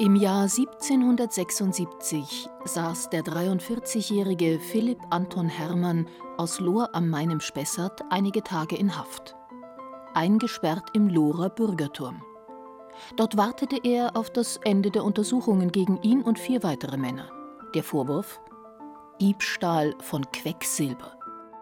Im Jahr 1776 saß der 43-jährige Philipp Anton Hermann aus Lohr am Main im Spessart einige Tage in Haft. Eingesperrt im Lohrer Bürgerturm. Dort wartete er auf das Ende der Untersuchungen gegen ihn und 4 weitere Männer. Der Vorwurf? Diebstahl von Quecksilber.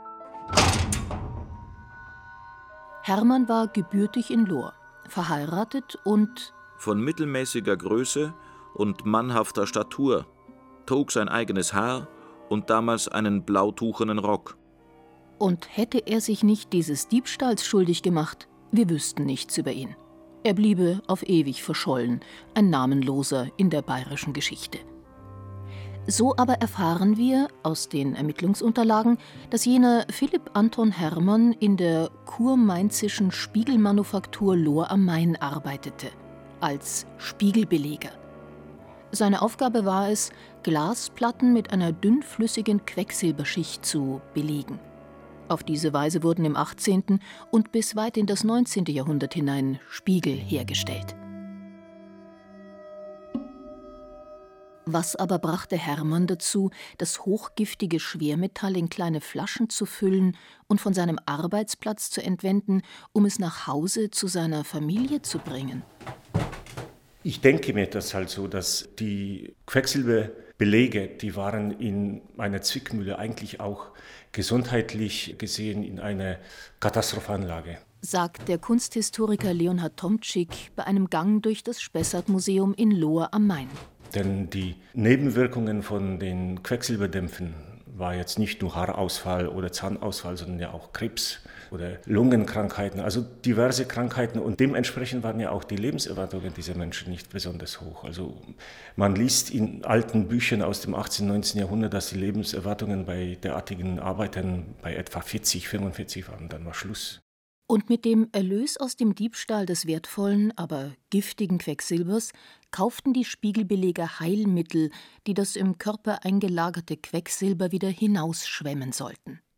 Hermann war gebürtig in Lohr, verheiratet und von mittelmäßiger Größe und mannhafter Statur, trug sein eigenes Haar und damals einen blautuchenen Rock. Und hätte er sich nicht dieses Diebstahls schuldig gemacht, wir wüssten nichts über ihn. Er bliebe auf ewig verschollen, ein Namenloser in der bayerischen Geschichte. So aber erfahren wir aus den Ermittlungsunterlagen, dass jener Philipp Anton Hermann in der kurmainzischen Spiegelmanufaktur Lohr am Main arbeitete, als Spiegelbeleger. Seine Aufgabe war es, Glasplatten mit einer dünnflüssigen Quecksilberschicht zu belegen. Auf diese Weise wurden im 18. und bis weit in das 19. Jahrhundert hinein Spiegel hergestellt. Was aber brachte Hermann dazu, das hochgiftige Schwermetall in kleine Flaschen zu füllen und von seinem Arbeitsplatz zu entwenden, um es nach Hause zu seiner Familie zu bringen? Ich denke mir das halt so, dass die Quecksilberbelege, die waren in einer Zwickmühle eigentlich auch gesundheitlich gesehen in einer katastrophalen Lage. Sagt der Kunsthistoriker Leonhard Tomczyk bei einem Gang durch das Spessart-Museum in Lohr am Main. Denn die Nebenwirkungen von den Quecksilberdämpfen war jetzt nicht nur Haarausfall oder Zahnausfall, sondern ja auch Krebs oder Lungenkrankheiten, also diverse Krankheiten. Und dementsprechend waren ja auch die Lebenserwartungen dieser Menschen nicht besonders hoch. Also man liest in alten Büchern aus dem 18. und 19. Jahrhundert, dass die Lebenserwartungen bei derartigen Arbeitern bei etwa 40, 45 waren. Dann war Schluss. Und mit dem Erlös aus dem Diebstahl des wertvollen, aber giftigen Quecksilbers kauften die Spiegelbeleger Heilmittel, die das im Körper eingelagerte Quecksilber wieder hinausschwemmen sollten.